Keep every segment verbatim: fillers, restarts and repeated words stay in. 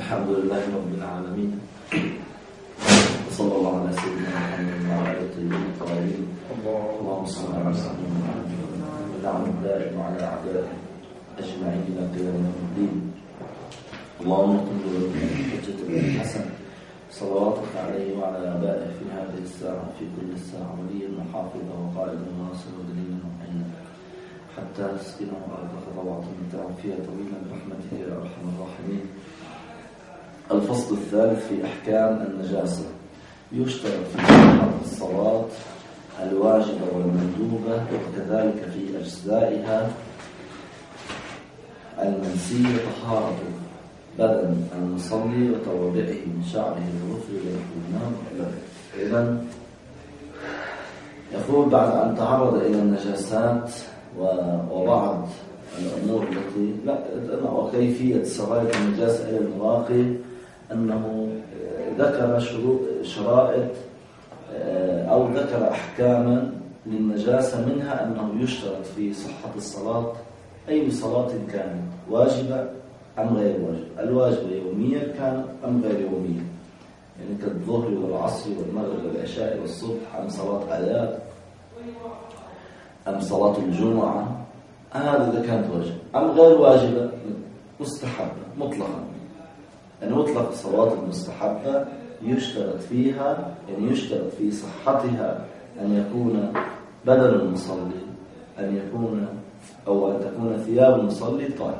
الحمد لله رب العالمين، وصلى الله على سيدنا محمد وعلى آله الطيبين الطاهرين. اللهم صل على سيدنا محمد ولعن الدائم وعلى أعدائه أجمعين إلى قيام يوم الدين. اللهم اغفر له حجة الحسن صلواتك عليه وعلى آبائه في هذه الساعة وفي كل الساعة وليا وحافظا وقائدا وناصرا ودليلا وحينا حتى تسكنه أرضك طوعة متاعا فيها طويلا برحمتك يا أرحم الراحمين. الفصل الثالث في أحكام النجاسة. يشترط في صحة الصلاة الواجبة والمندوبة وكذلك في أجزائها المنسية طهارة بدن المصلي وتوابعه من شعره الظفر والحمام واللبن. إذن يقول بعد أن تعرض إلى النجاسات وبعض الأمور التي لا وكيفية سراية النجاسة إلى المراقي، أنه ذكر شرائط أو ذكر أحكاما للنجاسة، منها أنه يشترط في صحة الصلاة أي صلاة كانت واجبة أم غير واجبة. الواجبة يوميا كانت أم غير يوميا، يعني كالظهر والعصر والمغرب والعشاء والصبح، أم صلاة أداء أم صلاة الجمعة، هذا إذا كانت واجبة. أم غير واجبة مستحبة مطلقا، يعني مطلق الصلاة المستحبة يشترط فيها، يعني يشترط في صحتها أن يكون بدن المصلي، أن يكون أو أن تكون ثياب المصلي طاهرة.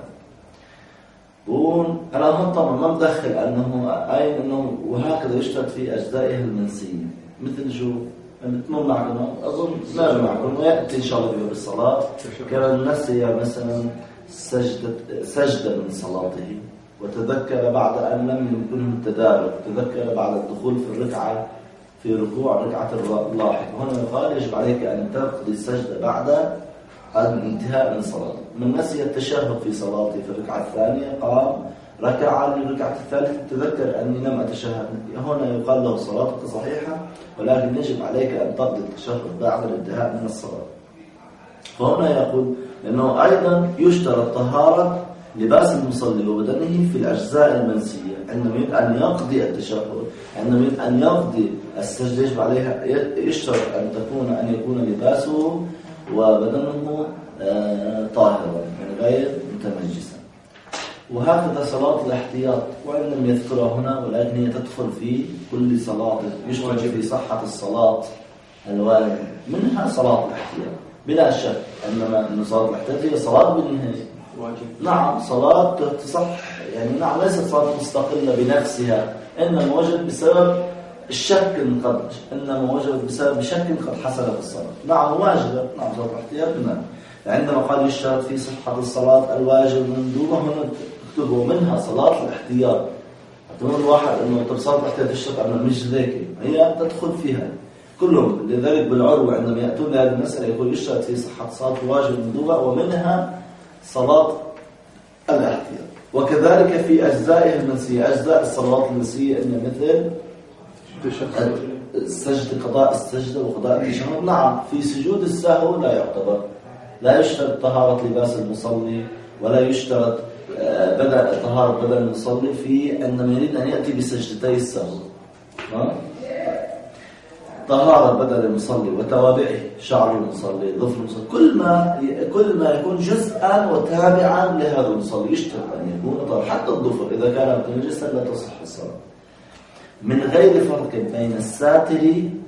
أنا هم طبعا ما مدخل أنه أي أنه وهكذا يشترط في أجزائها المنسية، مثل شو مو معكم أظن ما معكم ويأتي إن شاء الله بالصلاة كان نسي مثلا سجدة سجدة من صلاته وتذكر بعد أن لم يمكنه التدارك، تذكر بعد الدخول في الركعة في ركوع ركعة اللاحق، وهنا يقال يجب عليك أن تقضي السجدة بعد الانتهاء من صلاته. من نسي التشهد في صلاته في الركعة الثانية قام ركع للركعة الثالثة تذكر أني لم أتشهد، هنا يقال له صلاتك صحيحة، ولكن يجب عليك أن تقضي التشهد بعد الانتهاء من الصلاة. فهنا يقول أنه أيضا يشترط طهارة لباس المصلي وبدنه في الأجزاء المنسية، عندما يريد أن يقضي التشهد، عندما يريد أن يقضي السجدة يجب عليها يشترط أن تكون أن يكون لباسه وبدنه طاهرا يعني غير متنجسا. وهكذا صلاة الاحتياط وإن لم يذكرها هنا، ولكن هي تدخل في كل صلاة، يشترط في صحة الصلاة الواجب منها صلاة الاحتياط بلا شك، إنما أن صلاة الاحتياط هي صلاة بالنهاية واجب. نعم صلاة تصح، يعني نعم ليست صلاة مستقلة بنفسها، إنما وجد بسبب الشك قد إنما وجد بسبب شك قد حصل في الصلاة. نعم واجبة، نعم صلاة الاحتياط نعم. عندما قال يشترط في صحة الصلاة الواجب المندوبة هنا اكتبوا منها صلاة الاحتياط. تقول الواحد إنه طب صلاة الاحتياط الشرط أنا مش ذاكي، هي تدخل فيها كلهم. لذلك بالعروة عندما يأتون لهذه المسألة يقول يشترط في صحة صلاة الواجب المندوبة ومنها صلاة الاحتياط. وكذلك في أجزائها المنسية، أجزاء الصلوات المنسية إن مثل السجد قضاء السجدة وقضاء التشهد. نعم في سجود السهو لا يعتبر، لا يشترط طهارة لباس المصلي ولا يشترط بدأ طهارة بدن المصلي في عندما يريد أن يأتي بسجدتي السهو. طهارة بدن المصلي وتوابعه شعر المصلي ظفر المصلي، كل ما كل ما يكون جزءا وتابعا لهذا المصلي يشترط أن يكون طهارة. حتى الظفر إذا كان متنجسا لا تصح الصلاة، من غير فرق بين الساتر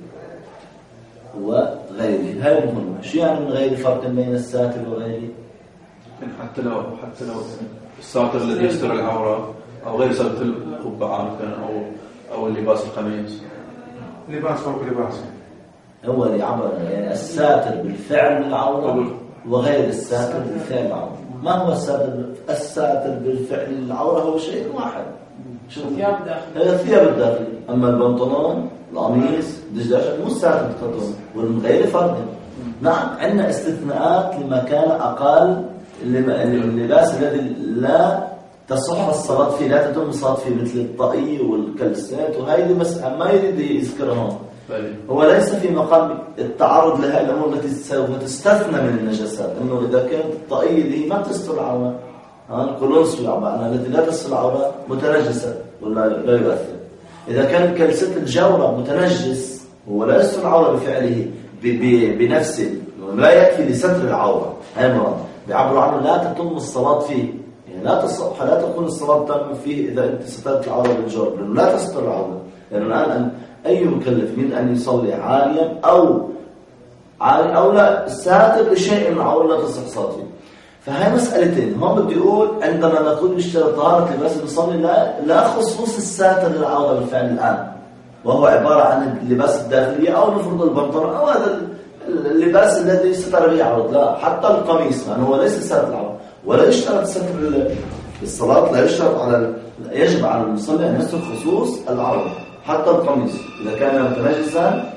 وغيره. هاي مهمة. شو يعني من غير فرق بين الساتر وغيره؟ حتى لو حتى لو الساتر الذي يستر العورة أو غير ساتر القبعة مثلا أو أو اللباس القميص، لباس فوق لباس، هو اللي عبر يعني الساتر بالفعل العورة وغير الساتر بالفعل العورة. ما هو الساتر؟ الساتر بالفعل العورة هو شيء واحد، ثياب داخلية. هي الثياب الداخلية، أما البنطلون القميص دجاجة مو ساتر تقطون ومن غير فرق. نعم عندنا استثناءات لما كان أقل، اللباس الذي لا تصح الصلاة فيه، لا تتم الصلاة فيه مثل الطاقية والكلسات وهذه، بس ما يريد يذكرهم. هو ليس في مقام التعرض لهذه الأمور التي سوف تستثنى من النجاسات، إنه إذا كانت الطاقية دي ما تستر العورة القولونسوي معنا الذي لا تصل العورة متنجسة ولا لا يؤثر. إذا كان كلسة الجورة متنجس هو لا يستر العورة بفعله بنفسه، لا يكفي لستر العورة، هاي مرض بيعبروا عنه لا تتم الصلاة فيه، يعني لا تصح لا تكون الصلاة تم فيه إذا أنت سترت العورة بالجورب، لأنه لا تستر العورة. لأنه يعني الآن أي مكلف من أن يصلي عاليا أو عالي أو لا ساتر لشيء من العورة لا تصح صلاته. فهي مسألتين. هم بدي يقول عندما نقول يشترط طهارة لباس المصلي لا لا خصوص الساتر للعورة بالفعل الآن، وهو عبارة عن اللباس الداخلي أو نفرض البنطلون أو هذا اللباس الذي ستر به عورة، لا حتى القميص يعني هو ليس ساتر العورة ولا يشترط ستر الصلاة، لا يشترط على يجب على المصلي أن يستر خصوص العورة. حتى القميص إذا كان متنجسا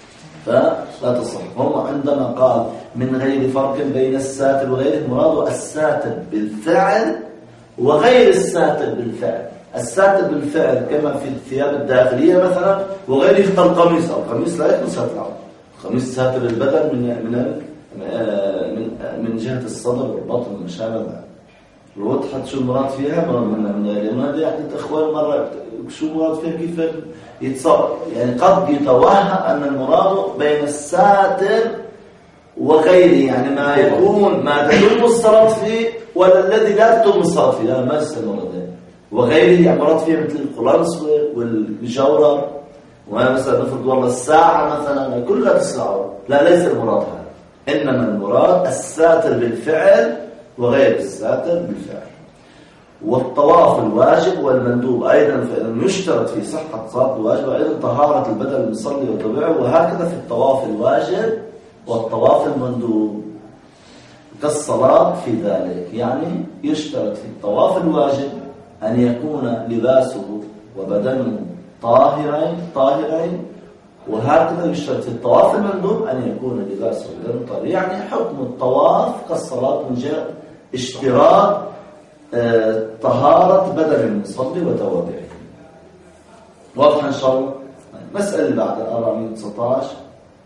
فلا تصح. هم عندما قال من غير فرق بين الساتر وغيره مراده الساتر بالفعل وغير الساتر بالفعل. الساتر بالفعل كما في الثياب الداخلية مثلا، وغيره القميص. القميص لا يكون ساتر العورة، القميص ساتر البدن من من من من جهة الصدر والبطن والمشابه. وضحت شو المراد فيها؟ مراد من غير ما هذه يعني اخوان مرة شو مراد فيها كيف يتصور، يعني قد يتوهم أن المراد بين الساتر وغيره، يعني ما يكون ما تتم الصلاة فيه ولا الذي لا تتم الصلاة فيه، لا ما يصير المراد. وغيره يعني مراد فيها مثل القلنسوة والجورة، ومثلا نفرض والله الساعة مثلا كلها تسعة، لا ليس المراد هذا، إنما المراد الساتر بالفعل وغير الساتر بالفعل. والطواف الواجب والمندوب أيضا فإن يشترط في صحة صلاة الواجب أيضا طهارة البدن المصلي وطبيعه، وهكذا في الطواف الواجب والطواف المندوب كالصلاة في ذلك. يعني يشترط في الطواف الواجب أن يكون لباسه وبدنه طاهرين طاهرين، وهكذا يشترط في الطواف المندوب أن يكون لباسه وبدنه طاهر. يعني حكم الطواف كالصلاة من جهة اشتراط آه طهارة بدن المصلي وتوابعه. واضح إن شاء الله؟ مسألة اللي بعد أربعمية وتسعة عشر.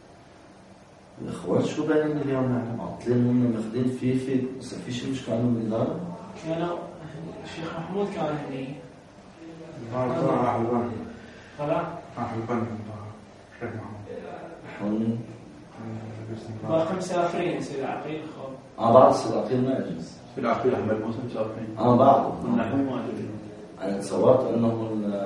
الإخوان شو باين اليوم يعني معطلين هم ماخذين في في بس في شيء مش كانوا من الإدارة؟ كانوا الشيخ محمود كان هني. راح البن. خلاص. راح البن الشيخ محمود. باقي مسافرين يصير العقيل خاب. آه بعد يصير العقيل ما يجلس. في العقيل أحمد موسى مسافرين. آه بعد. نحن ما أدري. أنا تصورت أنه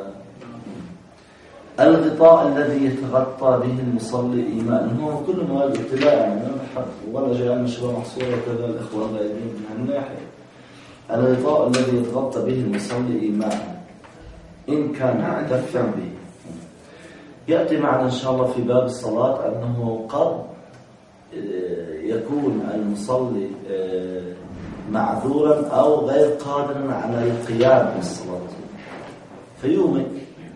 الغطاء الذي يتغطى به المصلي إيماء هو كل مواد ابتلاء يعني ولا جاء من شبه محصورة كذا الإخوان غايبين من هالناحية. الغطاء الذي يتغطى به المصلي إيماء إن كان مكتفا به. يأتي معنا إن شاء الله في باب الصلاة أنه قد يكون المصلي معذورا أو غير قادرا على القيام بالصلاة فيومك.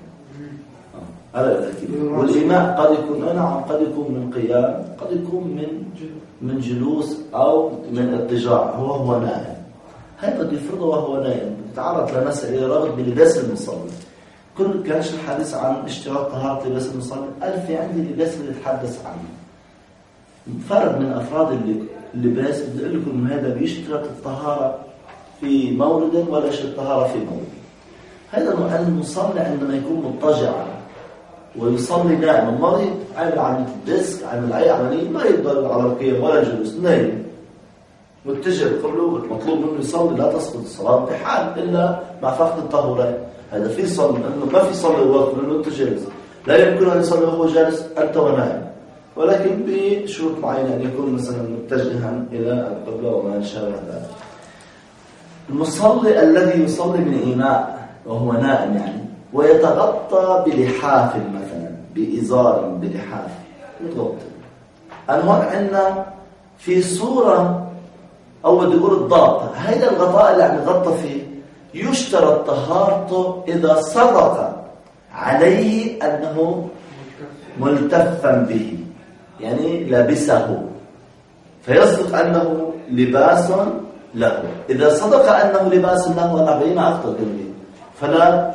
هذا والإيماء قد يكون نعم قد يكون من قيام، قد يكون من من جلوس أو من اضطجاع هو هو نائم. هذا قد يفرضه وهو نائم. تعرض لمسألة ربط بلباس المصلي. كل كانش الحديث عن اشتراط طهارة لباس المصلي، ألف في عندي لباس اللي يتحدث عنه. فرد من أفراد اللباس بدي أقول لكم هذا بيشترط الطهارة في مورد ولا يشترط الطهارة في مورد. هذا المصلي عندما يكون مضطجعا ويصلي نائم، المريض عامل عملية الديسك عامل أي عملية ما يقدر على القيام ولا جلوس نايم متجه القلوب مطلوب منه يصلي لا تسقط الصلاة بحال إلا مع فقد الطهورين. هذا في صلي إنه ما في صلي وقت منه أنت جالس، لا يمكن أن يصلي وهو جالس أنت ونائم، ولكن بشروط معينة أن يكون مثلا متجها إلى القبلة وما شابه ذلك. المصلي الذي يصلي من إيماء وهو نائم يعني ويتغطى بلحاف مثلا بإزار بلحاف يتغطى. هون عندنا في صورة أو بدي أقول الضابط هذا الغطاء اللي عم يغطى فيه يشترط طهارته إذا صدق عليه أنه ملتفا به يعني لبسه فيصدق أنه لباس له. إذا صدق أنه لباس له أنا بينا أفضل منه فلا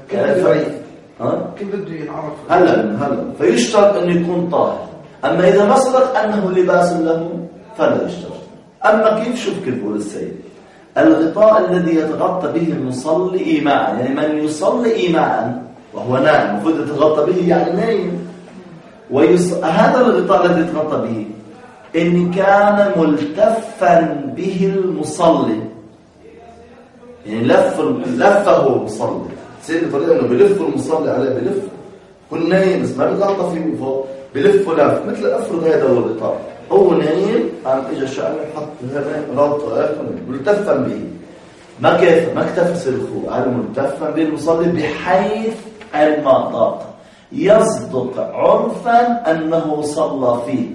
كيف بده ينعرف هلا هلا فيشترط أن يكون طاهر. أما إذا ما صدق أنه لباس له فلا يشترط. أما كيف شوف كيف بقول السيد الغطاء الذي يتغطى به المصلي إيماء، يعني من يصلي إيماء وهو نائم المفروض يتغطى به يعني نايم، ويص... هذا الغطاء الذي يتغطى به إن كان ملتفا به المصلي، يعني لف لفه المصلي، سيد بطريقة إنه بلف المصلي عليه، بلف كل نايم بس ما بيتغطى فيه من فوق، بلفه لف مثل أفرض هذا هو الغطاء، هو نايم قام إجا شعر حط هذا ربطه ملتفا به، ما كيف ما اكتفى سلخه، قال ملتفا به المصلي بحيث المطاق يصدق عرفا أنه صلى فيه،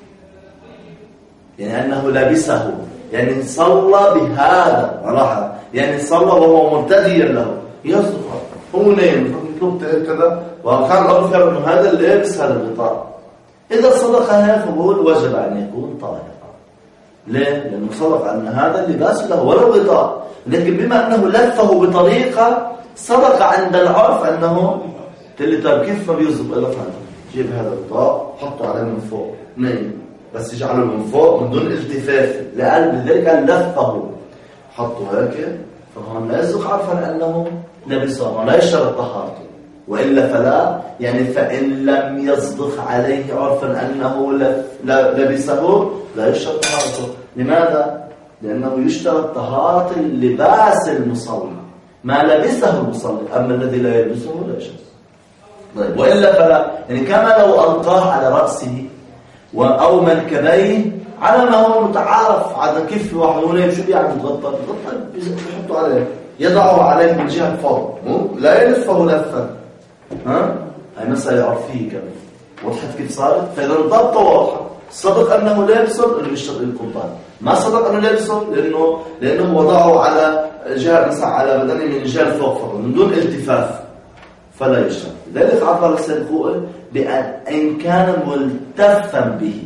يعني أنه لبسه، يعني صلى بهذا وراحة، يعني صلى وهو مرتديا له، يصدق هو نايم فمطلوب كذا، وكان العرف يرى أنه هذا اللي لبس هذا الغطاء، إذا صدق هذا فقول وجب أن يكون طاهرا. ليه؟ لأنه صدق أن هذا اللباس له ولو غطاء، لكن بما أنه لفه بطريقة صدق عند العرف أنه تقول لي طيب كيف ما بيصدق؟ إلا فهذا جيب هذا الغطاء حطه عليه من فوق نايم، بس يجعله من فوق من دون التفاف، لأن لذلك لفه حطه هيك، فهون لا يصدق عرفا أنه لبسه ولا يشترط طهارته، وإلا فلا، يعني فإن لم يصدق عليه عرفا أنه لبسه لا يشترط طهارته. لماذا؟ لأنه يشترط طهارة اللباس المصلي، ما لبسه المصلي، أما الذي لا يلبسه لا يشترط. طيب وإلا فلا، يعني كما لو ألقاه على رأسه أو منكبيه على ما هو متعارف على كيف واحد هنا شو بيعمل متغطى متغطى بيحطوا عليه، يضعه عليه من جهة فوق، لا يلفه لفا، ها هاي مسألة عرفية كمان، وضحت كيف صارت؟ فإذا الضبط واضحة، صدق أنه لابسه إنه يشتغل القمطان، ما صدق أنه لابسه لأنه لأنه وضعه على جهة مثلا على بدنه من جهة فوق فقط من دون التفاف فلا يشتغل. لذلك عبر السلفوء بأن إن كان ملتفا به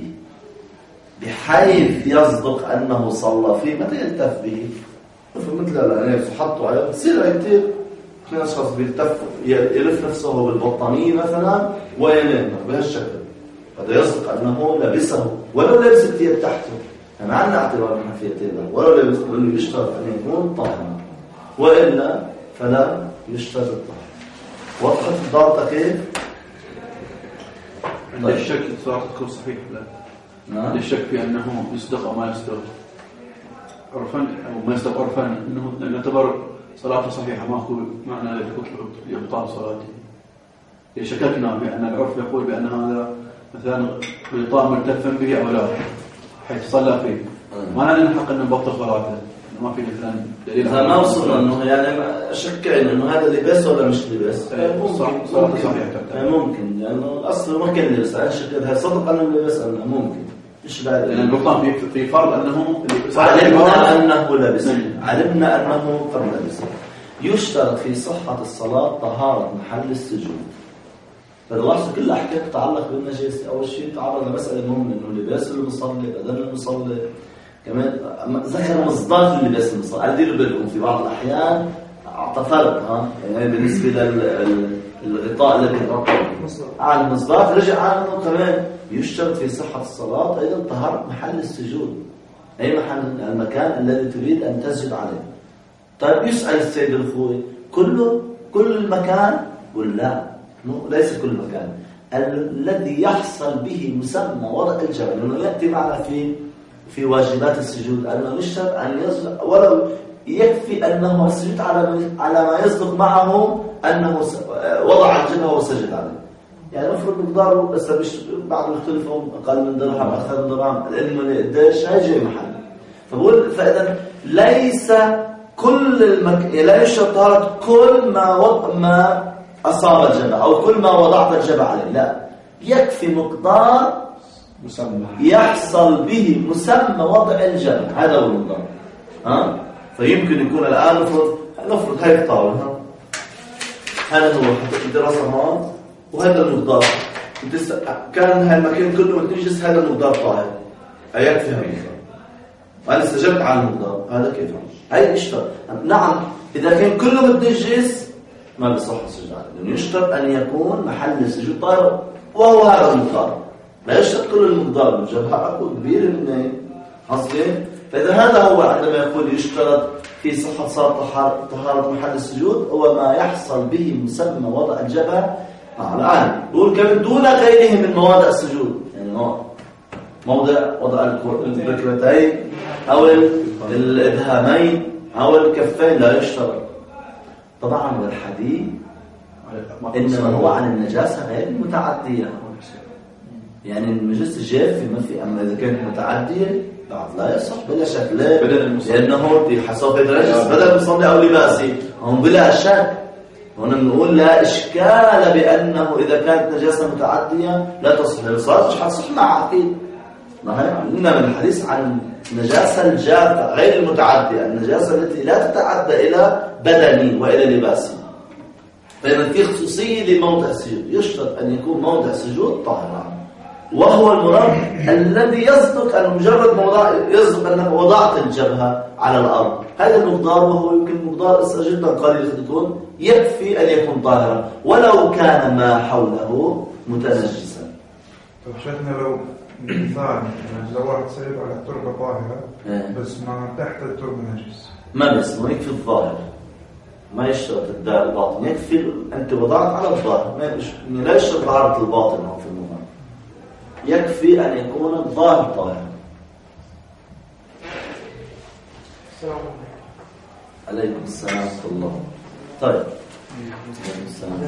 بحيث يصدق أنه صلى فيه، متى يلتف به؟ مثل الأناس حطوا عليه بصير كتير في أشخاص بيلتف يلف نفسه بالبطانية مثلا وينام بهالشكل، هذا يصدق أنه لبسه ولو لبس كتير تحته، يعني ما عندنا اعتبار من حفيتين، ولو لبس اللي يشترط أن يكون طاهرا، وإلا فلا يشترط الطهر. وضحت الضابطة كيف؟ عند الشك صراحة تكون صحيح لا؟ عند الشك في أنه يصدق أو ما يصدق عرفا أو ما يصدق عرفا أنه نعتبر صلاته صحيحة، ما هو معنى ذلك يبطل صلاته. شككنا بأن العرف يقول بأن هذا مثلا غطاء ملتفا به أو لا حيث صلى فيه، ما نعني الحق أنه بطل صلاته، ما في مثلا دليل. ما وصلنا أنه يعني شكينا أنه هذا لباس ولا مش لباس. صلاته صحيحة ممكن لأنه الأصل ما كان لباس، أنا شكيت هل صدق أنه لباس أم ممكن. إيش بعد؟ لأن البطلان في في فرض أنه علمنا أنه لبس، علمنا أنه فرض لبس. يشترط في صحة الصلاة طهارة محل السجود. فالواحد كل أحكام تتعلق بالنجاسة. أول شيء تعرض لمسألة مهمة إنه لباس المصلي، بدن المصلي، كمان ذكر مصداق اللباس المصلي. أديروا بالكم في بعض الأحيان أعطى فرق ها يعني بالنسبة للغطاء الذي يغطى على المصداق، رجع عنه كمان يشترط في صحة الصلاة أيضا طهارة محل السجود، أي محل المكان الذي تريد أن تسجد عليه. طيب يسأل السيد الخوي كله كل المكان ولا لا؟ ليس كل مكان، الذي يحصل به مسمى وضع الجبل، لأنه يأتي معنا في في واجبات السجود أنه يشترط أن يسجد ولو يكفي أنه السجود على على ما يصدق معه أنه وضع الجبهة وسجد عليه. يعني نفرض مقداره بس بعض يختلفوا أقل من درهم أكثر من درهم، لأنه قديش هاي جاي محل. فبقول فإذا ليس كل المك... لا يشترط طهارة كل ما وضع ما أصاب الجبهة أو كل ما وضعت الجبهة عليه، لا، يكفي مقدار مسمى يحصل به مسمى وضع الجبهة، هذا هو المقدار. ها فيمكن يكون الآن نفرض نفرض هاي الطاولة، هذا هو الدراسة هون وهذا المقدار كان هاي المكان كله متنجس، هذا المقدار طاهر، يكفي هذا المقدار، وأنا استجبت على المقدار هذا كيف هاي يشترط. نعم إذا كان كله متنجس ما بيصح السجود عليه، لأنه يشترط أن يكون محل السجود طاهر وهو هذا المقدار، لا يشترط كل المقدار. الجبهة أكو كبير من حصلين فإذا هذا هو عندما يقول يشترط في صحة صلاة طهارة محل السجود هو ما يحصل به مسمى وضع الجبهة مع الآن يقول كم دون غيره من مواضع السجود، يعني موضع وضع الركبتين أو الإبهامين أو الكفين لا يشترط. طبعا والحديث إنما هو عن النجاسة غير المتعدية، يعني النجاسة الجافة ما في، أما إذا كانت متعدية بعد لا يصح بلا شك، لأنه بحسب النجس بدل مصلي أو لباسي هم بلا شك. هنا نقول لا إشكال بأنه إذا كانت نجاسة متعدية لا تصح للصلاة، مش حتصح مع عقيد. إنما الحديث عن النجاسة الجافة غير المتعدية، النجاسة التي لا تتعدى إلى بدني وإلى لباسي. فإذا في خصوصية لموضع السجود يشترط أن يكون موضع السجود طاهرا، وهو المراد الذي يصدق أن مجرد موضع يصدق أنك وضعت الجبهة على الأرض، هذا المقدار وهو يمكن مقدار جدا قليل يكون يكفي أن يكون طاهرا ولو كان ما حوله متنجسا. طيب شفنا لو مثال لو واحد سيد على التربة طاهرة بس ما تحت التربة نجس، ما بس ما يكفي الظاهر، ما يشترط الداء الباطن، يكفي أنت وضعت على الظاهر، ما لا يشترط طهارة الباطن أو في المهم، يكفي أن يكون الظاهر طاهرا. عليكم السلام ورحمة الله. طيب عليكم السلام.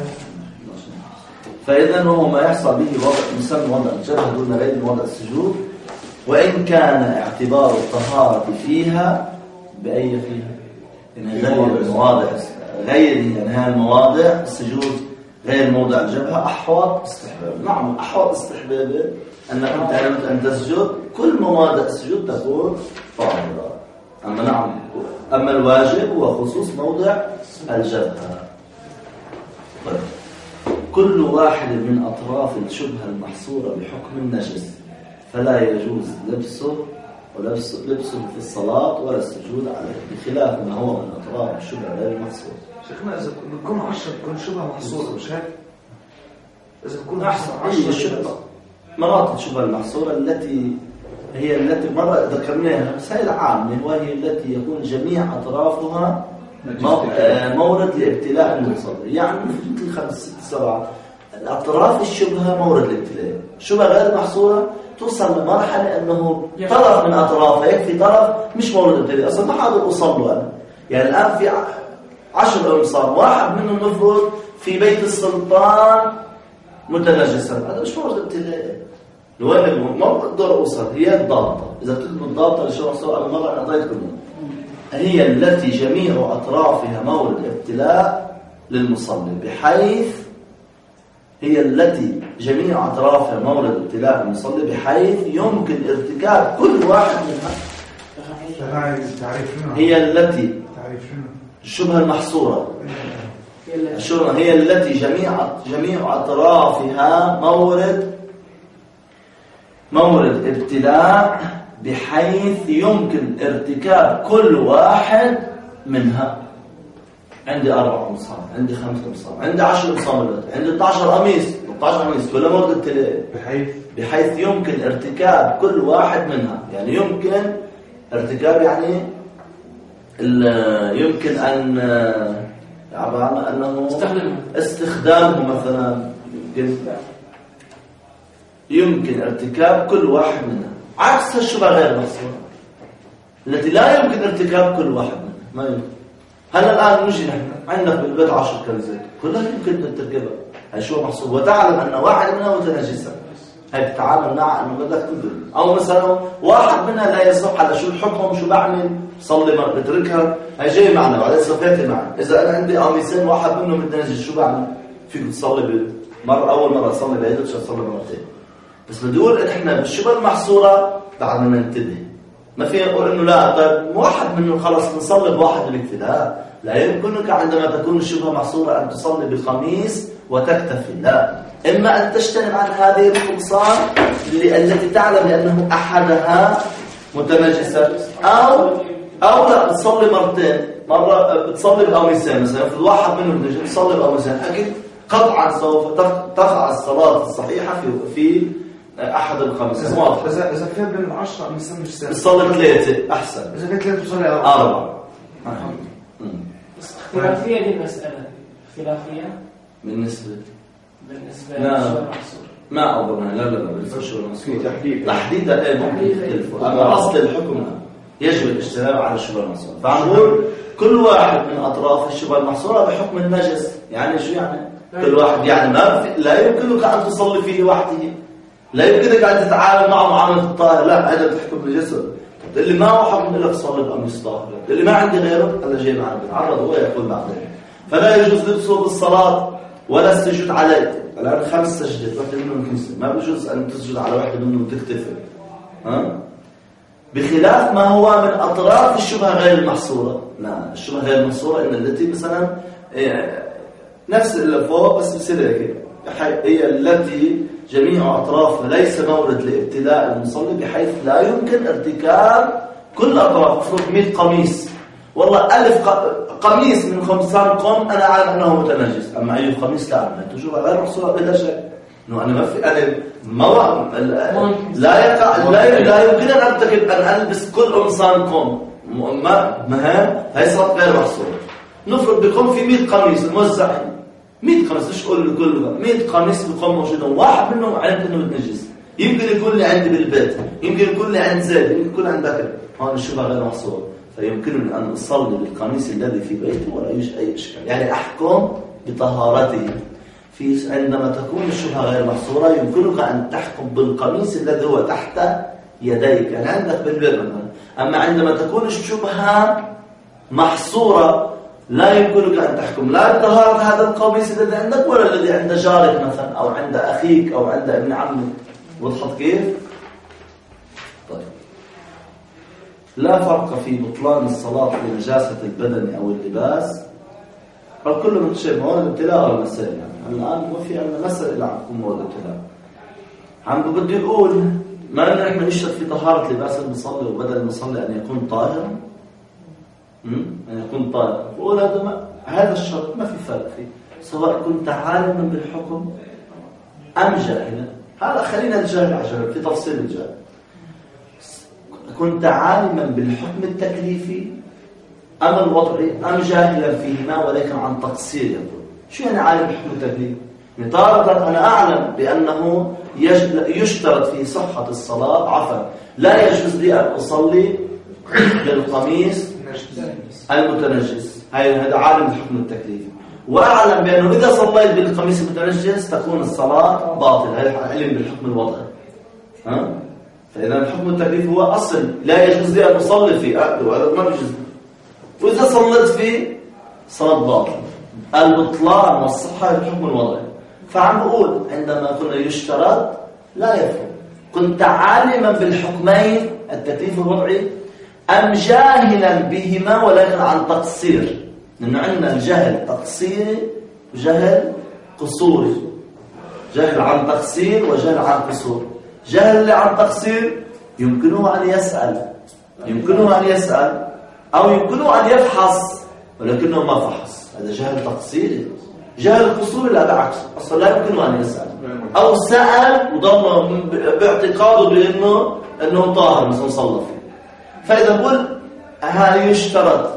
فإذا هو ما يحصل به وضع مسمى وضع الجبهة دون غير وضع السجود، وإن كان اعتبار الطهارة فيها بأي فيها يعني غير المواضع غير يعني هذه المواضع السجود غير موضع الجبهة أحوط استحباب. نعم أحوط استحباب أنك أنت أن تسجد كل مواضع السجود تكون طاهرة. أما نعم أما الواجب هو خصوص موضع الجبهة. طيب كل واحد من أطراف الشبهة المحصورة بحكم النجس فلا يجوز لبسه ولبس لبسه في الصلاة ولا السجود عليه، بخلاف ما هو من أطراف الشبهة غير المحصورة. شيخنا إذا بتكون عشرة بتكون شبهة محصورة مش هيك؟ إذا بتكون أحسن عشرة الشبهة مناطق الشبهة المحصورة التي هي التي مرة ذكرناها بس هي العامة، وهي التي يكون جميع أطرافها مورد لابتلاء المصلي، يعني مثل خمس ست سبعة أطراف الشبهة مورد لابتلاء. الشبهة غير محصورة توصل لمرحلة أنه طرف من أطرافها يكفي طرف مش مورد لابتلاء، أصلا ما حاضر أوصل له أنا. يعني الآن في عشر أنصار واحد منهم نفرض في بيت السلطان متنجسا، هذا مش مورد لابتلاء. لوين ما بقدر أوصل هي الضابطة. إذا بتكتب الضابطة لشو محصورة أنا مرة أعطيتكم هي التي جميع أطرافها مورد ابتلاء للمصلي، بحيث هي التي جميع أطرافها مورد ابتلاء للمصلي بحيث يمكن ارتكاب كل واحد منها. هي التي الشبهة المحصورة الشبهة هي التي جميع جميع أطرافها مورد مورد ابتلاء بحيث يمكن ارتكاب كل واحد منها. عندي أربع قمصان، عندي خمس قمصان، عندي عشر قمصان، عندي اثني عشر قميص، اثني عشر قميص كلها مورد ابتلاء بحيث بحيث يمكن ارتكاب كل واحد منها. يعني يمكن ارتكاب يعني يمكن أن عبارة أنه استخدامه مثلا يمكن ارتكاب كل واحد منها، عكس الشبهة غير محصورة التي لا يمكن ارتكاب كل واحد منها. ما يمكن. هلا الآن نجي نحن عندنا بالبيت عشر كنزات كلها يمكن أن تركبها، هي شو محصور وتعلم أن واحد منها متنجسة، هي بتعامل معها أنه بدك تنزل. أو مثلا واحد منها لا يصح على شو الحكم شو بعمل صلي ما بتركها، هي جاي معنا بعد صفاتي معنا. إذا أنا عندي قميصين واحد منهم متنجس شو بعمل؟ فيك تصلي مرة أول مرة صلي بعيد مش تصلي مرتين. بس بدي أقول إحنا بالشبهة المحصورة بعد ما ننتبه، ما في يقول إنه لا طيب واحد منه خلص نصلي بواحد بيكفي. لا لا يمكنك عندما تكون الشبهة محصورة أن تصلي بقميص وتكتفي، لا، إما أن تجتنب عن هذه القمصان التي تعلم بأنه أحدها متنجسة، أو أو لا تصلي مرتين، مرة بتصلي بقميصين مثلا في واحد منهم تصلي بقميصين، أكيد قطعا سوف تقع الصلاة الصحيحة في في أحد الخمسة موافق. إذا إذا كان بين العشرة من سنة مش سنة بتصلي ثلاثة أحسن. إذا كان ثلاثة بتصلي أربعة. أربعة. بس اختلافية دي المسألة اختلافية بالنسبة بالنسبة لا. للشبه المحصور. ما أظن لا لا لا بالفشل في تحديد تحديدا إيه ممكن يختلفوا. أما أصل الحكم يجب الاجتناب على الشبه المحصورة. فعم نقول كل واحد من أطراف الشبه المحصورة بحكم النجس. يعني شو يعني؟ كل واحد يعني ما في لا يمكنك أن تصلي فيه وحده، لا يمكنك أن تتعامل معه معاملة الطاهر، لا هذا تحكم بالجسد. اللي ما هو حكم لك صلي بقميص طاهر، اللي ما عندي غيره أنا جاي معه بتعرض هو يقول بعدين. فلا يجوز لبسه بالصلاة ولا السجود عليه. الآن خمس سجدات واحدة منهم خمسة، ما بيجوز أن تسجد على واحدة منهم وتكتفي. ها؟ بخلاف ما هو من أطراف الشبهة غير المحصورة. لا الشبهة غير المحصورة إن التي مثلا نفس اللي فوق بس بصير هيك، هي التي جميع أطرافها ليس مورد لابتلاء المصلي بحيث لا يمكن ارتكاب كل أطراف. افرض مئة قميص، والله ألف قميص من خمسان قم أنا أعلم أنه متنجس، أما أي قميص لا أعلم. تشوف غير محصورة بلا شيء. إنه أنا ما في أنا ما لا يقع لا لا يمكن أن أرتكب أن ألبس كل قمصان قم ما ما هي صارت غير محصورة. نفرض بقم في مئة قميص موزعين، مئة قميص مش كل كله مئة قميص بقم موجودين، واحد منهم علمت انه متنجس. يمكن يكون لي عندي بالبيت، يمكن يكون لي عند زيد، يمكن يكون عند بكر، هون الشبهه غير محصوره. فيمكنني ان اصلي بالقميص الذي في بيتي ولا يوجد اي اشكال، يعني احكم بطهارته. في عندما تكون الشبهه غير محصوره يمكنك ان تحكم بالقميص الذي هو تحت يديك، يعني عندك بالبيت مثلا. اما عندما تكون الشبهه محصوره لا يمكنك أن تحكم لا بطهارة هذا القميص الذي عندك ولا الذي عند جارك مثلا أو عند أخيك أو عند ابن عمك. وضحت كيف؟ طيب لا فرق في بطلان الصلاة بنجاسة البدن أو اللباس. الكل متشابه، هو الابتلاء والمسائل. يعني الآن ما في عندنا مسألة عم تكون هو الابتلاء. عم بدي يقول ما نحن نشترط في طهارة لباس المصلي وبدن المصلي أن يكون طاهرا، أن يكون طاهر. بقول هذا ما هذا الشرط ما في فرق فيه، سواء كنت عالما بالحكم أم جاهلا. هذا خلينا نجاهل عجل في تفصيل الجاهل. كنت عالما بالحكم التكليفي أم الوضعي أم جاهلا فيهما ولكن عن تقصير. يقول شو يعني عالم بالحكم التكليفي؟ طارة أنا أعلم بأنه يشترط في صحة الصلاة عفوا لا يجوز لي أن أصلي بالقميص المتنجس. هذا عالم بالحكم التكليفي. وأعلم بأنه إذا صليت بالقميص المتنجس تكون الصلاة باطلة. هذا علم بالحكم الوضعي. ها؟ فإذا الحكم التكليفي هو أصل لا يجوز لي أن أصلي فيه، وهذا ما بيجوز. وإذا صليت فيه صلاة باطلة. البطلان والصحة بالحكم الوضعي. فعم بقول عندما كنا يشترط لا يفهم كنت عالما بالحكمين التكليف الوضعي أم جاهلا بهما ولكن عن تقصير. لأنه عندنا الجهل تقصيري وجهل قصوري. جهل عن تقصير وجهل عن قصور. جهل اللي عن تقصير يمكنه أن يسأل يمكنه أن يسأل أو يمكنه أن يفحص ولكنه ما فحص، هذا جهل تقصيري. جهل القصور لا بالعكس، أصلا لا يمكنه أن يسأل أو سأل وضل باعتقاده بأنه أنه طاهر مثلا صلى فيه. فإذا قل هذا يشترط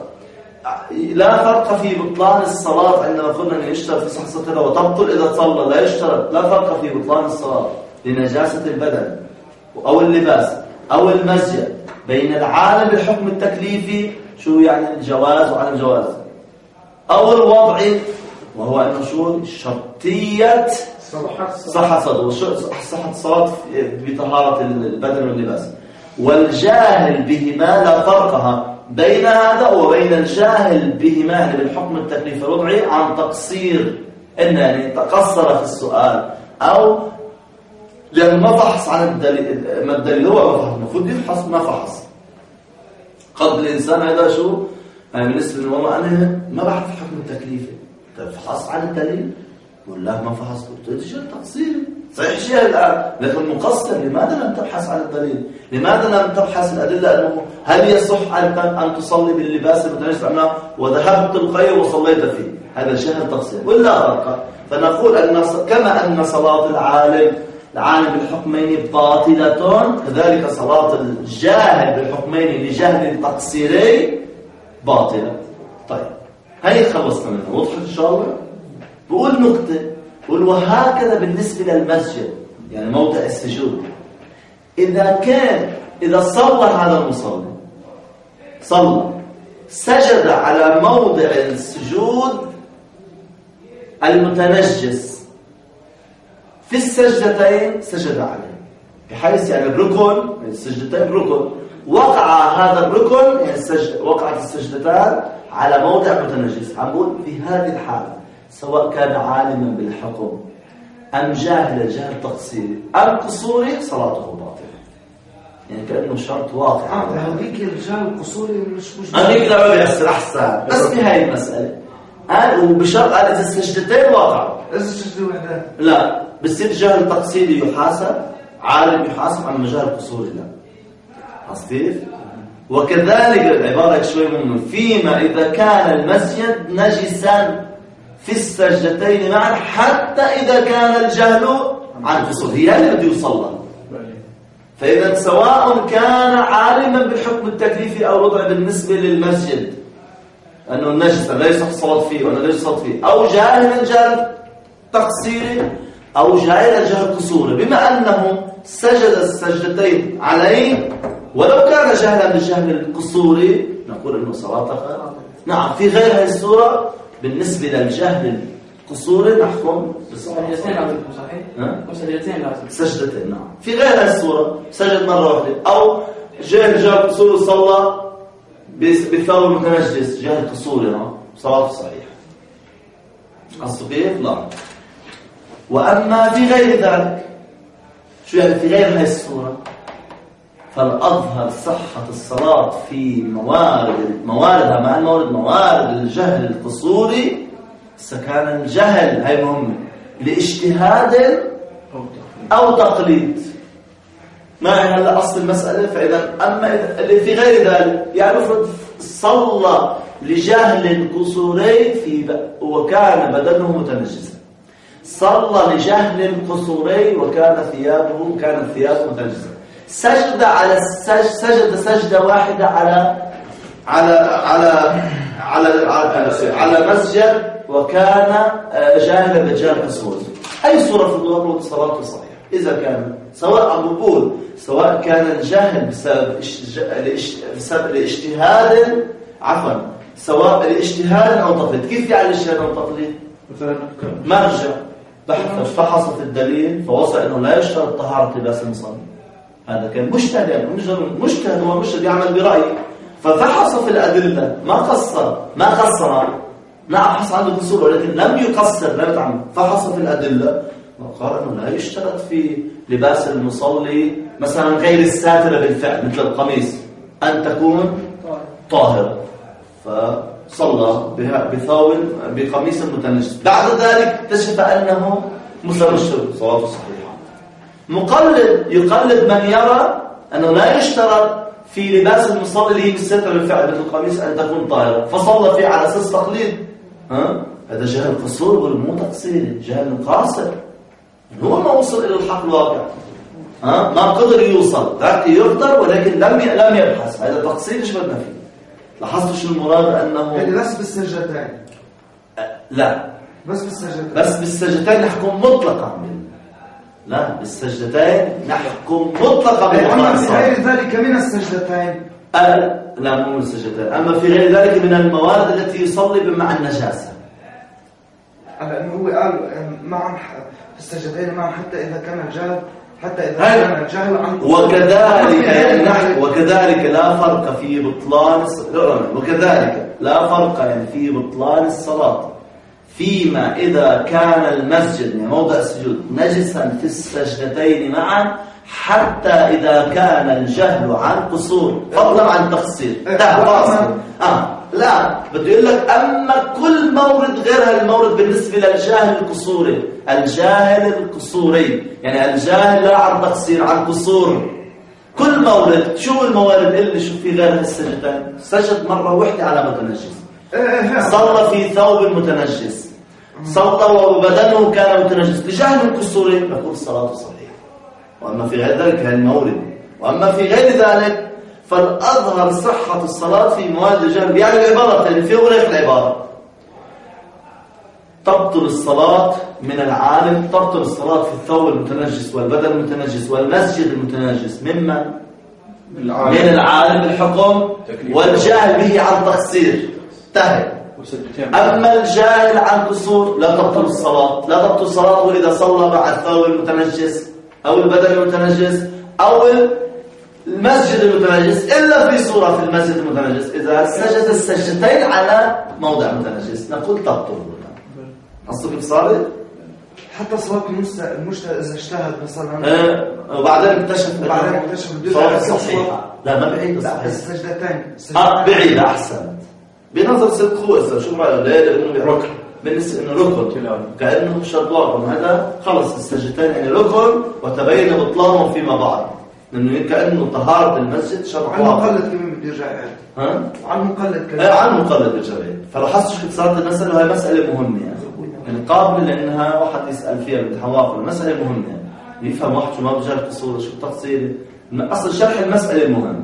لا فرق في بطلان الصلاة عندما قلنا أن يشترط في صحة كذا وتبطل إذا صلى. لا يشترط لا فرق في بطلان الصلاة لنجاسة البدن أو اللباس أو المزي بين العالم بالحكم التكليفي شو يعني الجواز وعدم الجواز أو الوضعي وهو أنه شو شرطية صحة صحة الصلاة بطهارة البدن واللباس. والجاهل بهما لا فرقها بين هذا وبين الجاهل بهما يعني بالحكم التكليفي الوضعي عن تقصير إن يعني تقصر في السؤال أو لأنه ما فحص عن الدليل. ما الدليل هو ما فحص، المفروض يفحص ما فحص. قد الإنسان هذا شو يعني بالنسبة للوضع أنا ما بعرف الحكم التكليفي تفحص عن الدليل ولا ما فحص. قلت شيء تقصير صحيح شيء الآن لكن مقصر. لماذا لم تبحث عن الدليل؟ لماذا لم تبحث الأدلة أنه هل يصح أن تصلي باللباس المتنجس أم لا وذهبت الخير وصليت فيه؟ هذا شيء تقصير ولا فرق. فنقول أن كما أن صلاة العالم العالم بالحكمين باطلة، كذلك صلاة الجاهل بالحكمين لجهل تقصيري باطلة. طيب هاي خلصنا منها، وضحت إن شاء الله؟ بقول نقطة، بقول وهكذا بالنسبة للمسجد يعني موضع السجود، إذا كان إذا صلى هذا المصلي صلى سجد على موضع السجود المتنجس في السجدتين سجد عليه، بحيث يعني الركن السجدتين ركن وقع هذا الركن يعني السجد وقعت السجدتان على موضع متنجس. عم بقول في هذه الحالة سواء كان عالما بالحكم أم جاهلا جهل تقصيري أم قصوري صلاته باطلة، يعني كأنه شرط واقع. اه هذيك الجهل القصوري مش مش هذيك لا ما بيحصل أحسن، بس في هاي المسألة قال وبشرط قال إذا السجدتين واقعوا، إذا السجدة وحدة لا بصير جهل تقصيري يحاسب، عالم يحاسب، أما جهل قصوري لا. عصيف. وكذلك العبارة شوي منه فيما إذا كان المسجد نجسا في السجدتين معا حتى إذا كان الجهل عن قصور، هي اللي بده يوصل لها. فإذا سواء كان عالما بالحكم التكليفي أو الوضع بالنسبة للمسجد أنه النجس لا يصح الصلاة فيه ولا لا يصح الصلاة فيه، أو جاهلا جهل تقصيري أو جاهلا جهل قصوري، بما أنه سجد السجدتين عليه ولو كان جهلا بالجهل القصوري نقول أنه صلاته نعم. في غير هذه الصورة بالنسبة للجهل القصوري نحكم بالسجدتين صحيح؟ سجدتين لازم سجدتين نعم. في غير هذه الصورة سجد مرة واحدة أو جهل جهل قصوري صلى بثوب متنجس جهل قصوري نعم صلاته صحيحة. قصده كيف؟ لا. وأما في غير ذلك شو يعني في غير هذه الصورة؟ فالأظهر صحة الصلاة في موارد مواردها مع الموارد موارد الجهل القصوري، سكان الجهل هاي مهمة لاجتهاد أو تقليد ما هذا أصل المسألة. فإذا أما اللي في غير ذلك يعني افرض صلى لجهل قصوري في وكان بدنه متنجسا، صلى لجهل قصوري وكان ثيابه كانت ثيابه متنجسة، سجد على السجد سجد سجدة واحدة على على على على على, على مسجد وكان جاهلا بجهل قصوري. أي صورة في الوضوء صلاته صحيحة إذا كان سواء عم بقول سواء كان الجهل بسبب بسبب الاجتهاد عفوا سواء الاجتهاد أو تقليد. كيف يعني الاجتهاد أو تقليد؟ مثلا مرجع بحث فحص في الدليل فوصل إنه لا يشترط طهارة لباس المصلي، هذا كان مجتهد يعني مجتهد هو مجتهد يعمل برأيه ففحص في الأدلة ما قصر ما قصر نعم حصل عنده قصور ولكن لم يقصر لم يتعمد، فحص في الأدلة وقال أنه لا يشترط في لباس المصلي مثلا غير الساترة بالفعل مثل القميص أن تكون طاهرة، فصلى بثوب بقميص متنجس، بعد ذلك اكتشف أنه متبشر صلاته صحيحة. مقلد يقلد من يرى أنه لا يشترط في لباس المصلي اللي هي بالستر بالفعل مثل القميص أن تكون طاهرة فصلى فيه على أساس تقليد، ها هذا جهل قصور والمو تقصير جهل قاصر، هو ما وصل إلى الحق الواقع، ها ما قدر يوصل يقدر ولكن لم لم يبحث، هذا تقصير ايش بدنا فيه. لاحظتوا شو المراد أنه يعني بس بالسجدتين لا بس بالسجدتين بس بالسجدتين نحكم مطلقا لا بالسجدتين نحكم مطلقا أما في غير ذلك من السجدتين أه لا مو من السجدتين، أما في غير ذلك من الموارد التي يصلي مع النجاسة. لأنه هو قال معا في السجدتين معا حتى إذا كان الجهل حتى إذا كان الجهل عن وكذلك وكذلك لا فرق في بطلان وكذلك لا فرق يعني في بطلان الصلاة فيما إذا كان المسجد يعني موضع السجود نجسا في السجدتين معا حتى إذا كان الجهل عن قصور فضلا عن تقصير. آه لا بدي أقول لك أما كل مورد غير هالمورد بالنسبة للجاهل القصوري، الجاهل القصوري يعني الجاهل لا عن تقصير عن قصور، كل مورد شو الموارد اللي شو في غير هالسجدتين؟ سجد مرة واحدة على متنجس، صلى في ثوب متنجس، صلى وبدنه كان متنجس لجهل القصوري نقول صلاته صحيحة. وأما في غير ذلك هي المورد. وأما في غير ذلك فالأظهر صحة الصلاة في موارد الجهل. يعني العبارة الثانية في غير العبارة تبطل الصلاة من العالم، تبطل الصلاة في الثوب المتنجس والبدن المتنجس والمسجد المتنجس ممن؟ من العالم بالحكم والجاهل به عن تقصير انتهى. أما الجاهل عن قصور لا تبطل الصلاة، لا تبطل الصلاة إذا صلى مع الثوب المتنجس أو البدن المتنجس أو المسجد المتنجس إلا في صورة في المسجد المتنجس إذا سجد السجدتين على موضع متنجس نقول تبطل. أصدق بصاري حتى صلاة المجتهد إذا اجتهد مثلا أه وبعدين اكتشف وبعدين اكتشف صلاة صحيحة لا ما بعيد الصحيح السجدتين اه بعيد أحسن بنظر صدق هو شو رأيه لا لأنه ركن بالنسبة إنه ركن كأنه شرط واقع هذا خلص السجدتين يعني ركن وتبين بطلانهم فيما بعد لأنه كأنه طهارة المسجد شرط واقع. عن مقلد كمان بده يرجع يعيد ها عن مقلد كمان ايه عن مقلد بيرجع يعيد. فلاحظت شو صارت المسألة وهي مسألة مهمة يعني يعني قابل لأنها واحد يسأل فيها بالحوافر المسألة مهمة يعني يفهم واحد شو ما بجرب تصوره شو التفصيل أصل شرح المسألة مهم.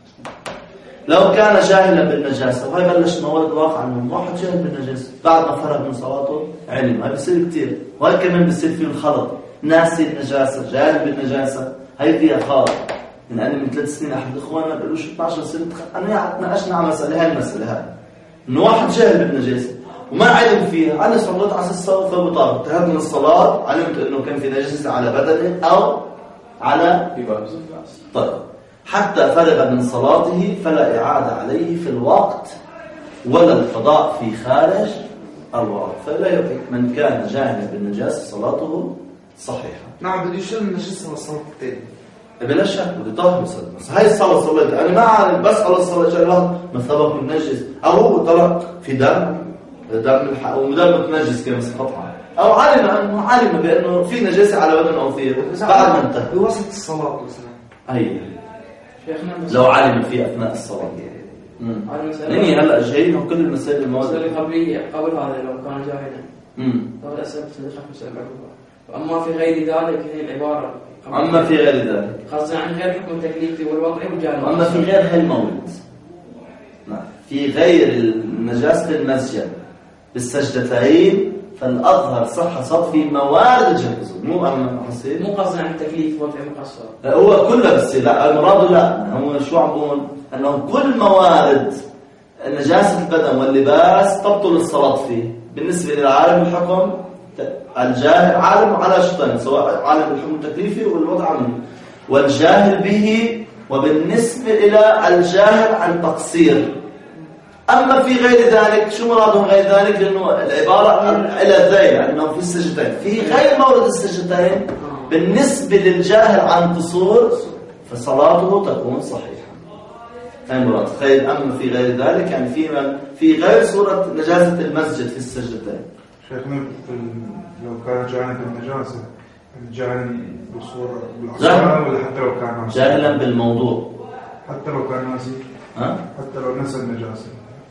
لو كان جاهلا بالنجاسة وهي بلش مورد واقع عنه واحد جاهل بالنجاسة بعد ما فرغ من صلاته علم هاي بيصير كتير وهي كمان بيصير فيه الخلط ناسي النجاسة جاهل بالنجاسة هاي فيها خلط. من أنا من ثلاث سنين أحد إخواننا قالوا شو اثنعش سنة أنا ناقشنا على مسألة هاي المسألة هاي إنه واحد جاهل بالنجاسة وما علم فيها أنا صليت على الصلاة فبطار انتهت من الصلاة علمت إنه كان في نجاسة على بدنه أو على طيب حتى فرغ من صلاته فلا إعادة عليه في الوقت ولا القضاء في خارج الوقت فلا يعيد. من كان جاهلا بالنجاسة صلاته صحيحة. نعم بده يشيل النجاسة والصلاة الثانية بلا شك بده يطهر بس هاي الصلاة صليت أنا ما أعرف بس على الصلاة شغلة مثبك متنجس أو هو طلع في دم دم الحق ودم متنجس كما سقطها أو علم أنه علم بأنه في نجاسة على بدن أو فيه بعد ما انتهى بوسط الصلاة مثلا أي لو علم في أثناء الصلاة امم نني هلا جايين كل المسائل المواد اللي قبلي قبل هذا لو كان جاهلا امم طبعا اسبب تدخل مسائل واما في غير ذلك هي العباره اما في غير ذلك خاصه عن غير حكم التكليفي والوضعي والجانب اما في غير هالمولد في غير نجاسة المسجد بالسجدتين فالأظهر صحة صف في موارد الجهاز مو أما حسين مو قصدي عن التكليف وضع مقصر هو كله بس لا المراد لا هو شو عم بقول أنه كل موارد نجاسة البدن واللباس تبطل الصلاة فيه بالنسبة للعالم الحكم الجاهل عالم على شطين سواء عالم الحكم التكليفي والوضع منه والجاهل به وبالنسبة إلى الجاهل عن تقصير. أما في غير ذلك شو مرادهم غير ذلك لأنه العبارة إلى ذيل أنه في السجدتين في غير مورد السجدتين بالنسبة للجاهل عن قصور فصلاته تكون صحيحة. هاي مراد خير. أما في غير ذلك يعني في في غير صورة نجاسة المسجد في السجدتين. شيخنا لو كان جاهلا بالنجاسة جاهلا بصورة بالأصلاء ولا حتى لو كان ناسي جاهلا بالموضوع حتى لو كان ناسي ها حتى لو نسى النجاسة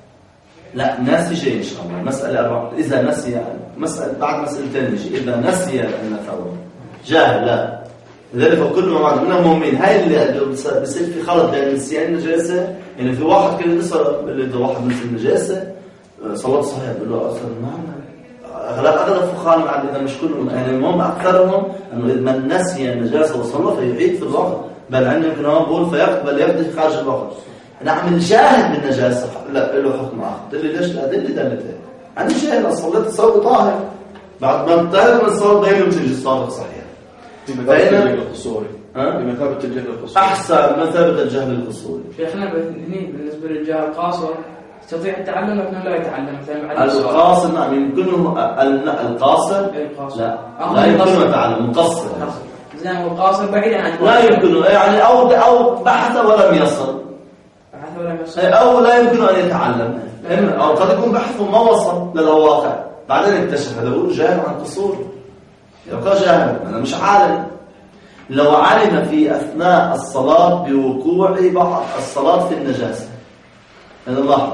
لا ناسي شيء إن شاء الله مسألة أربعة إذا نسي يعني مسألة بعد مسألتين نجي إذا نسي أن ثوب جاهل لا لذلك كل ما بعد منهم مؤمنين هاي اللي بصير في خلط بين نسيان النجاسة يعني في واحد كده بيصير اللي واحد نسي النجاسة صلاة صحيحة بيقول له أصلا ما أغلب أغلب الفقهاء مع إذا مش كلهم يعني المهم أكثرهم أنه إذا من نسي النجاسة وصلى فيعيد في الوقت بل عندهم كلام بقول فيقبل يقضي خارج الوقت. نعمل جاهل بالنجاسة لا له حكم آخر. تقول لي ليش الأدلة دلتها أنا جاهل صليت الصلاة طاهر بعد ما انتهى من الصلاة بينهم تجي الصلاة صحيحة بمثابة الجهل القصوري بمثابة الجهل القصوري أحسن مثابة الجهل القصوري. شيخنا هني بالنسبة للجهل القاصر يستطيع التعلم لكنه لا يتعلم مثلا القاصر نعم يمكنه القاصر لا لا يمكنه يتعلم مقصر زين هو القاصر بعيد عن لا يمكنه يعني أو أو بحث ولم يصل بحث ولم يصل أو لا يمكنه أن يتعلم أو قد يكون بحثه ما وصل للواقع بعدين اكتشف هذا يقول جاهل عن قصور يبقى جاهل أنا مش عالم. لو علم في أثناء الصلاة بوقوع بعض الصلاة في النجاسة هذا الله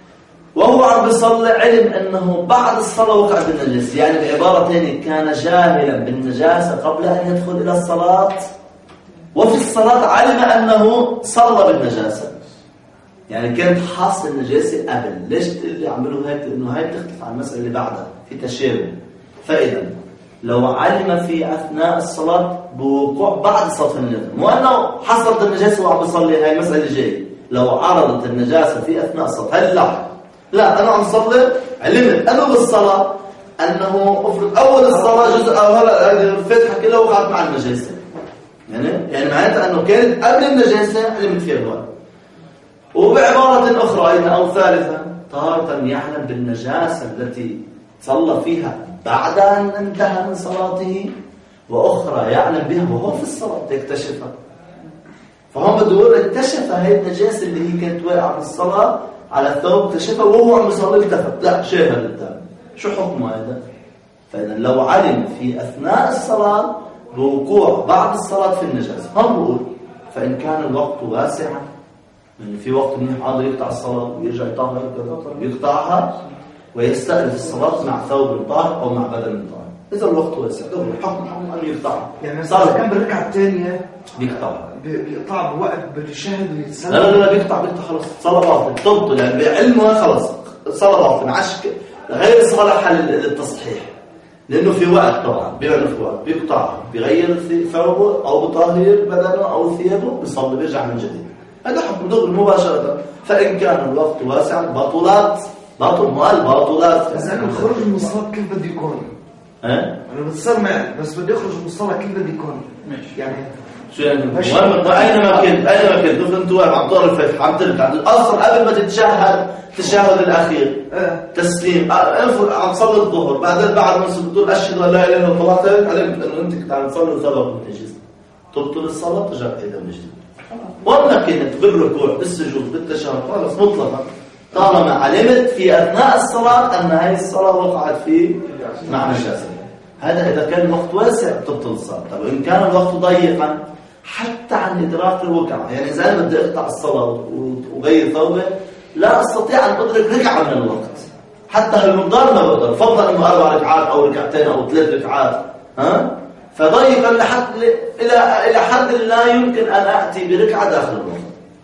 وهو عم بيصلي علم أنه بعد الصلاة وقع بالنجاسة يعني بعبارة ثانية كان جاهلا بالنجاسة قبل أن يدخل إلى الصلاة وفي الصلاة علم أنه صلى بالنجاسة، يعني كانت حاصل النجاسة قبل. ليش اللي عملوا هيك؟ لأنه هاي بتختلف عن المسألة اللي بعدها في تشابه. فإذا لو علم في أثناء الصلاة بوقوع بعد صلاة النجاسة، مو أنه حصلت النجاسة وعم بصلي، هاي المسألة اللي جاي. لو عرضت النجاسة في أثناء الصلاة، هل لاحق؟ لا، أنا عم صلي، علمت أنه بالصلاة أنه أفرض أول الصلاة جزء أو هلا الفتحة كلها وقعت مع النجاسة، يعني يعني معناتها أنه كانت قبل النجاسة علمت فيها الوقت. وبعبارة أخرى أيضا أو ثالثة، تارة يعلم بالنجاسة التي صلى فيها بعد أن انتهى من صلاته، وأخرى يعلم بها وهو في الصلاة يكتشفها. فهم بده يقول اكتشف هاي النجاسة اللي هي كانت واقعة في الصلاة على الثوب، اكتشفها وهو عم يصلي التفت، لا شايفها قدام. شو حكمه هذا؟ فإذا لو علم في أثناء الصلاة بوقوع بعد الصلاة في النجاسة، هم بقول فإن كان الوقت واسعا، يعني في وقت منه حاضر يقطع الصلاة ويرجع يطهر يقطعها ويستأنف الصلاة مع ثوب طاهر أو مع بدن طاهر. إذا الوقت واسع دور الحكم حكم أن يقطعها. يعني صار كان بالركعة الثانية بيقطعها، بيقطع بوقت بالشهد ويتسلم. لا لا لا بيقطع بيقطع خلص صلاة باطلة تبطل، يعني بعلمها خلص صلاة باطلة، ما عادش غير صالحة للتصحيح، لأنه في وقت طبعا بيعرف في وقت بيقطعها، بيغير ثوبه أو بطهير بدنه أو ثيابه، بيصلي بيرجع من جديد. هذا حكم دغري مباشرة. فإن كان الوقت واسعا بطلات باطل مؤل باطلات. بس أنا الخروج من الصلاة كيف بدي يكون؟ ها؟ أنا بتصير معي بس بدي أخرج من الصلاة كيف بدي يكون؟ يعني شو يعني؟ أينما كنت أينما كنت مثل أنت واقف عم تقرأ الفتح عم تركع أصلا قبل ما تتشهد التشهد الأخير أه. تسليم أنفر عم تصلي الظهر، بعدين بعد ما تقول أشهد أن لا إله إلا الله طلعت علمت إنه أنت كنت عم تصلي وسبب النجس، تبطل الصلاة ترجع تعيدها من جديد. وأنا كنت بالركوع بالسجود بالتشهد خلاص مطلقا طالما علمت في أثناء الصلاة أن هذه الصلاة وقعت فيه مع نجاسة. هذا إذا كان الوقت واسع تبطل الصلاة. طب إن كان الوقت ضيقا حتى عن إدراك الوقع، يعني إذا أنا بدي أقطع الصلاة وغير ثوبه لا أستطيع أن أدرك ركعة من الوقت، حتى هالمقدار ما بقدر، فضلا إنه أربع ركعات أو ركعتين أو ثلاث ركعات، ها؟ فضيقا لحد إلى إلى حد لا يمكن أن أأتي بركعة داخل الوقت.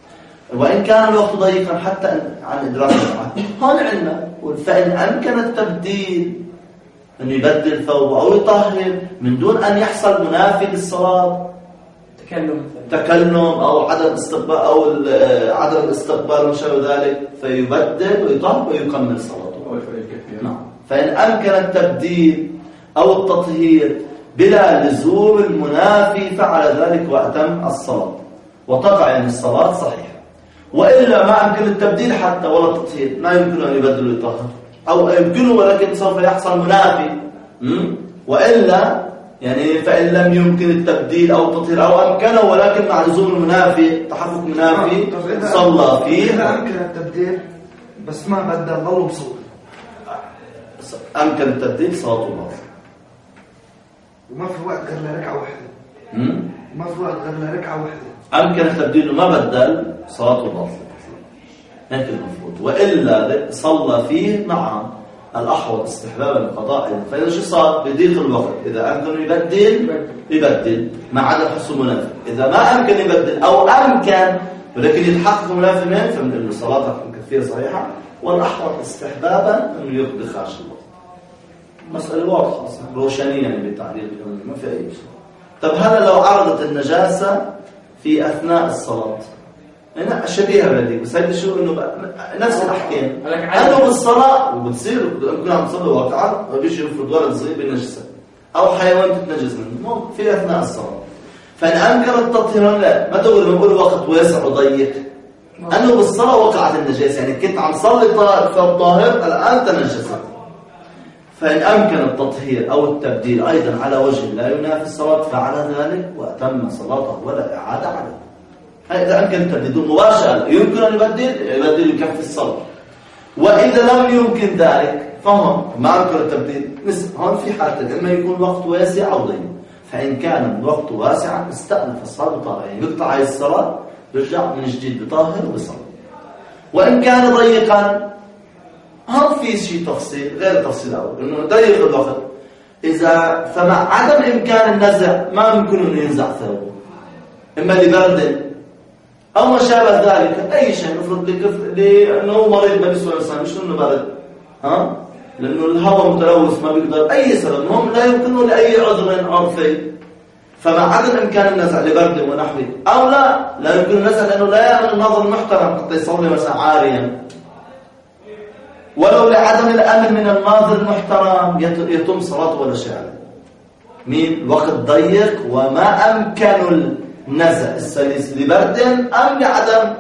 وإن كان الوقت ضيقا حتى عن إدراك الركعة، هون عندنا فإن أمكن التبديل أن يبدل ثوبه أو يطهر من دون أن يحصل منافي للصلاة، تكلم تكلم أو عدم استقبال أو عدم الاستقبال وما شابه ذلك، فيبدل ويطهر ويكمل صلاته. نعم. فإن أمكن التبديل أو التطهير بلا لزوم المنافي فعل ذلك وأتم الصلاة وتقع يعني الصلاة صحيحة. وإلا ما أمكن التبديل حتى ولا التطهير، ما يمكن أن يبدل ويطهر، أو يمكنه ولكن سوف يحصل منافي. وإلا يعني فإن لم يمكن التبديل أو التطهير أو أمكنه ولكن مع لزوم المنافي تحقق منافي صلى فيه. إذا أمكن التبديل بس ما بدل ضل مصلي، أمكن التبديل صلاته باطلة وما في وقت غير ركعة واحدة. ما في وقت غير ركعة واحدة. أمكن التبديل وما بدل صلاته باطلة، هيك المفروض. وإلا صلى فيه مع الأحوط استحبابا القضاء. فإذا شو صار بضيق الوقت، إذا أمكن يبدل يبدل مع عدم حصول منافي. إذا ما أمكن يبدل أو أمكن ولكن يتحقق منافي منه فمن الصلاة كثير صحيحة، والأحوط استحبابا أنه يقضي خارج الوقت. مسألة واضحة روشانية يعني بالتعليل ما في أي شيء. طب هذا لو عرضت النجاسة في أثناء الصلاة، هنا شبيهة بدي بس هيدا شو إنه نفس الأحكام. أنه بالصلاة وبتصير يمكن عم تصلي واقعا وبيجي يفرض ولد صغير بالنجسة أو حيوان تتنجس منه في أثناء الصلاة. فإن أمكن التطهير لا ما تقول بنقول وقت واسع وضيق، أنه بالصلاة وقعت النجاسة، يعني كنت عم صلي فالطاهر الآن تنجست. فإن أمكن التطهير أو التبديل أيضا على وجه لا ينافي الصلاة فعل ذلك وأتم صلاته ولا إعادة عليه. إذا أمكن التبديل مباشرة يمكن أن يبدل يبدل يكفي الصلاة. وإذا لم يمكن ذلك فهم ما أمكن التبديل. هون في حالة إما يكون الوقت واسع أو ضيق. فإن كان الوقت واسعا استأنف الصلاة بطاهر، يعني يقطع هذه الصلاة يرجع من جديد بطاهر وبصلاة. وإن كان ضيقا هون في شيء تفصيل غير التفصيل الأول، إنه ضيق الوقت إذا فمع عدم إمكان النزع ما يمكن أن ينزع ثوبه إما لبرد أو ما شابه ذلك، أي شيء نفرض لأنه مريض ما بيسوى الإنسان مش إنه برد، ها؟ لأنه الهواء متلوث ما بيقدر أي سبب، المهم لا يمكنه لأي عذر عرفي، فمع عدم إمكان النزع لبرد ونحوه، أو لا لا يمكن النزع لأنه لا يعمل النظر المحترم حتى يصلي مثلا عاريا، ولو لعدم الأمن من الناظر المحترم يتم صلاته ولا شيء عليه. مين؟ الوقت ضيق وما أمكن النزع السليس لبرد أم لعدم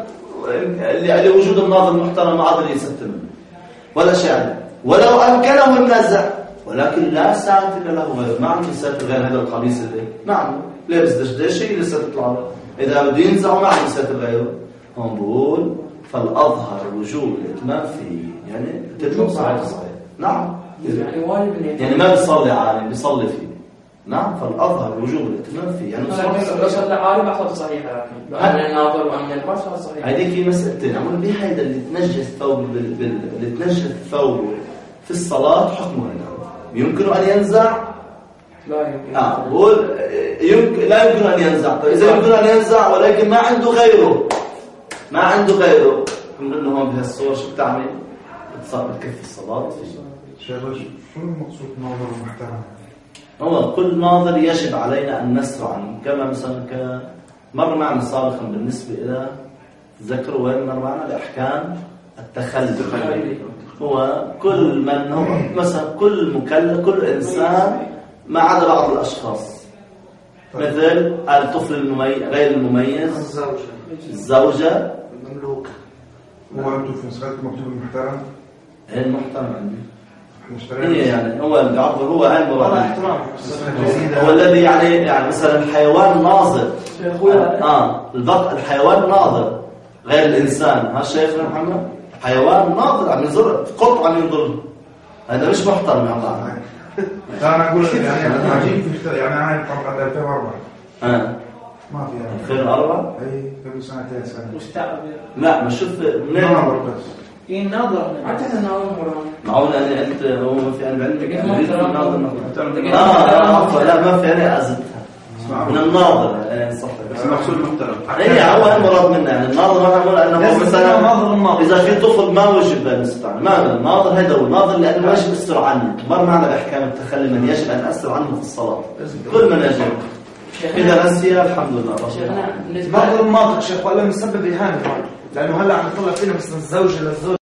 لوجود الناظر المحترم ما قادر يستر منه ولا شيء عليه. ولو أمكنه النزع ولكن لا ساتر له غير، ما عنده ساتر غير هذا القميص اللي ما عنده لابس دشداشي لسه تطلع له، إذا بده ينزعه ما عنده ساتر غيره. هم بقول فالأظهر وجوب الإتمام فيه، يعني تتم صحيح صحيح. نعم يعني واجب يعني ما بيصلي عالم بيصلي فيه. نعم فالأظهر وجوب الإتمام فيه، يعني لو صلى عالم أخذ صحيحة، لكن أمن الناظر وأمن البشر صحيح. هذيك في مسألتين، عمل بيه هيدا اللي تنجس ثوب بال... بال... اللي تنجس ثوب في الصلاة حكمه هنا يمكن أن ينزع؟ لا يمكن. آه بقول يمكن لا يمكن أن ينزع. طيب إذا يمكن أن ينزع ولكن ما عنده غيره ما عنده غيره من إنه هم بهالصور شو بتعمل؟ بتصاب بتكفي الصلاة. شيخ شو المقصود ناظر محترم؟ هو كل ناظر يجب علينا أن نسرع عنه، كما مثلا مر معنا سابقا بالنسبة إلى تذكروا وين مر معنا لأحكام التخلي. هو كل من هو مثلا كل مكلف كل إنسان ما عدا بعض الأشخاص، مثل الطفل المميز غير المميز، الزوجة الزوجة المملوك. هو أنتم في نسخة مكتوب المحترم؟ إيه المحترم عندي؟ إيه يعني هو بيعبر هو علم والله احترام هو الذي يعني يعني مثلا الحيوان ناظر. اه البق الحيوان ناظر غير الإنسان. ها شيخنا محمد حيوان ناظر عم ينظر قط عم ينظر، هذا مش محترم يا الله. لا أنا أقول يعني عجيب في يعني أنا طبعا ألفين وأربعة اه ما فيها ألفين وأربعة أي قبل سنتين سنة مستعب لا ما شوف منين ناظر بس إيه الناظر أعتقد أنه أول معقول أنا أنت هو ما في أنا بعلمك أريد الناظر محترم. آه لا ما في أنا أزدها من الناظر صح بس المقصود محترم. اي هو المراد منه يعني الناظر ما نقول انه مثلا اذا في طفل ما وجب ان يستعمل ما الناظر هذا هو الناظر لانه يجب السر عنه، مر معنا باحكام التخلي من يجب ان اسر عنه في الصلاه كل من يجب اذا نسي الحمد لله. ناظر الناطق شيخ ولا مسبب اهانه، لانه هلا عم يطلع فينا مثلا الزوجه للزوج